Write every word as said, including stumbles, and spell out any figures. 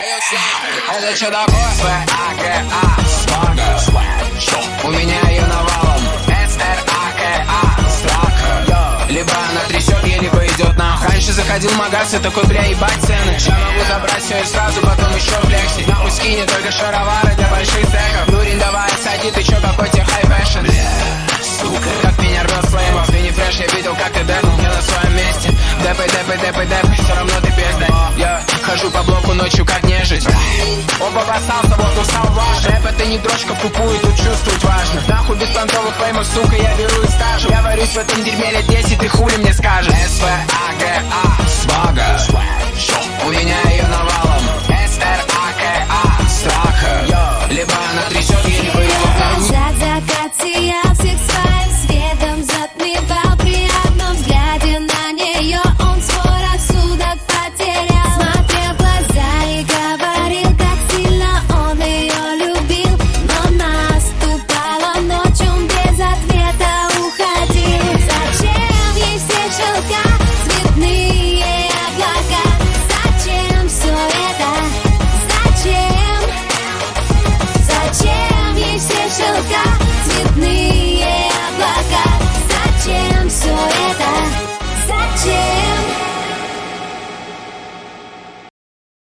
Это что такое? эс вэ а гэ а, свага. У меня ее навалом. эс эр а ка а, страха. Либо она трясет, ей, либо идет нахуй. Раньше заходил в магаз и такой, бля, ебать цены. Сейчас могу забрать все и сразу, потом еще в лексе. Нахуй скинет только шаровары для больших треков. Нурин, давай, сади, ты чё, какой тебе хай фэшн? Сука, как меня рвет флеймов. Ты не фреш, я видел, как ты дернул. Я на своем месте. Депай, депай, депай, депай, все равно ты пизда. Я хожу по блоку ночью, как нежить. Оба обоссался, вот устал ваш. Рэп это не дрочка в тупую, тут чувствовать важно. Нахуй без понтовых феймов, сука, я беру и стажу. Я варюсь в этом дерьме лет десять, ты хули мне скажешь? эс вэ а гэ а, свага. У